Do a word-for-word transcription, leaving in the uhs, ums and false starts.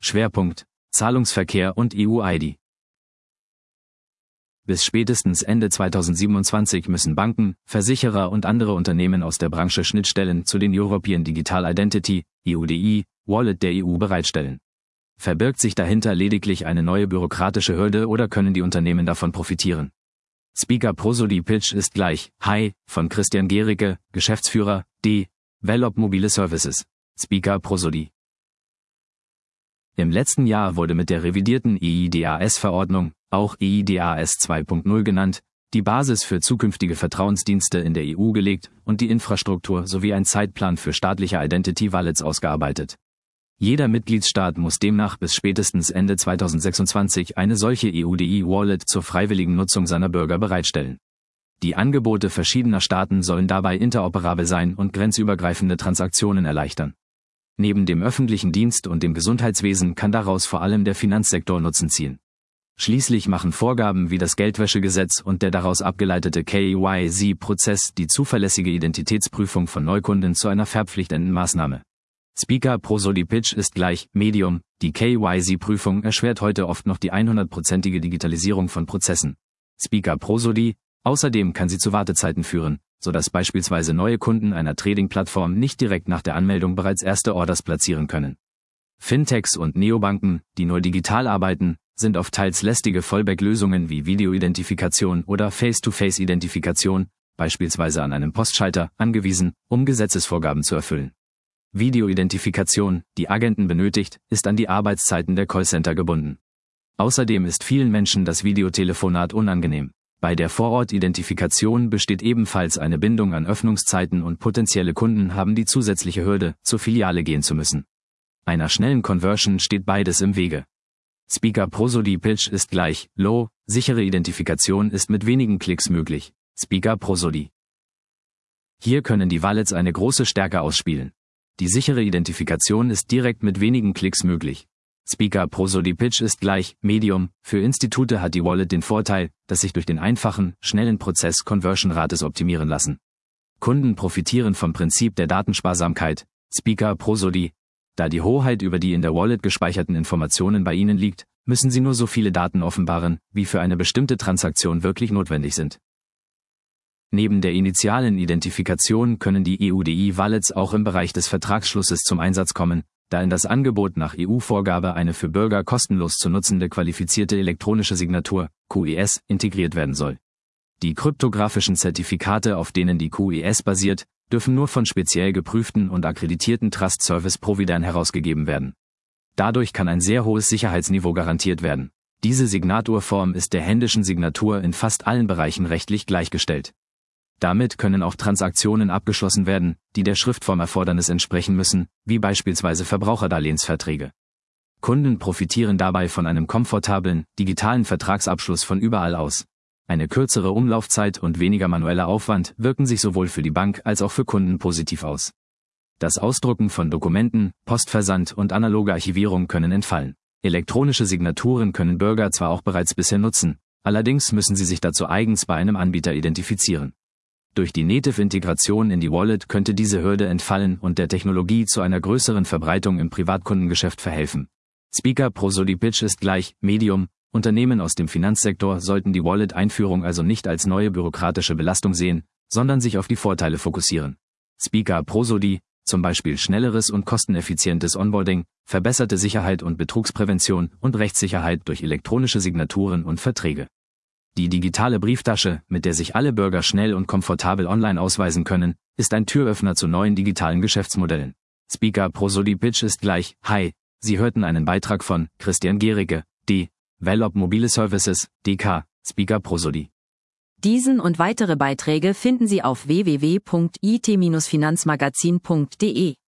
Schwerpunkt: Zahlungsverkehr und E U-I D. Bis spätestens Ende zweitausendsiebenundzwanzig müssen Banken, Versicherer und andere Unternehmen aus der Branche Schnittstellen zu den European Digital Identity, E U D I, Wallet der E U bereitstellen. Verbirgt sich dahinter lediglich eine neue bürokratische Hürde oder können die Unternehmen davon profitieren? Speaker Prosody Pitch ist gleich Hi von Christian Gericke, Geschäftsführer, D. Velop Mobile Services. Speaker Prosody. Im letzten Jahr wurde mit der revidierten E I D A S-Verordnung, auch E I D A S zwei Punkt null genannt, die Basis für zukünftige Vertrauensdienste in der E U gelegt und die Infrastruktur sowie ein Zeitplan für staatliche Identity Wallets ausgearbeitet. Jeder Mitgliedsstaat muss demnach bis spätestens Ende zweitausendsechsundzwanzig eine solche E U D I-Wallet zur freiwilligen Nutzung seiner Bürger bereitstellen. Die Angebote verschiedener Staaten sollen dabei interoperabel sein und grenzübergreifende Transaktionen erleichtern. Neben dem öffentlichen Dienst und dem Gesundheitswesen kann daraus vor allem der Finanzsektor Nutzen ziehen. Schließlich machen Vorgaben wie das Geldwäschegesetz und der daraus abgeleitete K Y C-Prozess die zuverlässige Identitätsprüfung von Neukunden zu einer verpflichtenden Maßnahme. Speaker Prosody Pitch ist gleich Medium. Die K Y C-Prüfung erschwert heute oft noch die hundertprozentige Digitalisierung von Prozessen. Speaker Prosody. Außerdem kann sie zu Wartezeiten führen, sodass beispielsweise neue Kunden einer Trading-Plattform nicht direkt nach der Anmeldung bereits erste Orders platzieren können. Fintechs und Neobanken, die nur digital arbeiten, sind auf teils lästige Fallback-Lösungen wie Videoidentifikation oder Face-to-Face-Identifikation, beispielsweise an einem Postschalter, angewiesen, um Gesetzesvorgaben zu erfüllen. Videoidentifikation, die Agenten benötigt, ist an die Arbeitszeiten der Callcenter gebunden. Außerdem ist vielen Menschen das Videotelefonat unangenehm. Bei der Vorort-Identifikation besteht ebenfalls eine Bindung an Öffnungszeiten und potenzielle Kunden haben die zusätzliche Hürde, zur Filiale gehen zu müssen. Einer schnellen Conversion steht beides im Wege. Speaker Prosody Pitch ist gleich Low, sichere Identifikation ist mit wenigen Klicks möglich. Speaker Prosody. Hier können die Wallets eine große Stärke ausspielen. Die sichere Identifikation ist direkt mit wenigen Klicks möglich. Speaker Prosody Pitch ist gleich Medium. Für Institute hat die Wallet den Vorteil, dass sich durch den einfachen, schnellen Prozess Conversion-Rates optimieren lassen. Kunden profitieren vom Prinzip der Datensparsamkeit. Speaker Prosody. Da die Hoheit über die in der Wallet gespeicherten Informationen bei Ihnen liegt, müssen Sie nur so viele Daten offenbaren, wie für eine bestimmte Transaktion wirklich notwendig sind. Neben der initialen Identifikation können die E U D I-Wallets auch im Bereich des Vertragsschlusses zum Einsatz kommen, da in das Angebot nach E U-Vorgabe eine für Bürger kostenlos zu nutzende qualifizierte elektronische Signatur, Q E S, integriert werden soll. Die kryptografischen Zertifikate, auf denen die Q E S basiert, dürfen nur von speziell geprüften und akkreditierten Trust Service Providern herausgegeben werden. Dadurch kann ein sehr hohes Sicherheitsniveau garantiert werden. Diese Signaturform ist der händischen Signatur in fast allen Bereichen rechtlich gleichgestellt. Damit können auch Transaktionen abgeschlossen werden, die der Schriftformerfordernis entsprechen müssen, wie beispielsweise Verbraucherdarlehensverträge. Kunden profitieren dabei von einem komfortablen, digitalen Vertragsabschluss von überall aus. Eine kürzere Umlaufzeit und weniger manueller Aufwand wirken sich sowohl für die Bank als auch für Kunden positiv aus. Das Ausdrucken von Dokumenten, Postversand und analoge Archivierung können entfallen. Elektronische Signaturen können Bürger zwar auch bereits bisher nutzen, allerdings müssen sie sich dazu eigens bei einem Anbieter identifizieren. Durch die Native-Integration in die Wallet könnte diese Hürde entfallen und der Technologie zu einer größeren Verbreitung im Privatkundengeschäft verhelfen. Speaker Prosody Pitch ist gleich Medium. Unternehmen aus dem Finanzsektor sollten die Wallet-Einführung also nicht als neue bürokratische Belastung sehen, sondern sich auf die Vorteile fokussieren. Speaker Prosody, zum Beispiel schnelleres und kosteneffizientes Onboarding, verbesserte Sicherheit und Betrugsprävention und Rechtssicherheit durch elektronische Signaturen und Verträge. Die digitale Brieftasche, mit der sich alle Bürger schnell und komfortabel online ausweisen können, ist ein Türöffner zu neuen digitalen Geschäftsmodellen. Speaker Prosody Pitch ist gleich Hi. Sie hörten einen Beitrag von Christian Gericke, D. Velop Mobile Services, D K, Speaker Prosody. Diesen und weitere Beiträge finden Sie auf w w w punkt i t Bindestrich finanzmagazin punkt de.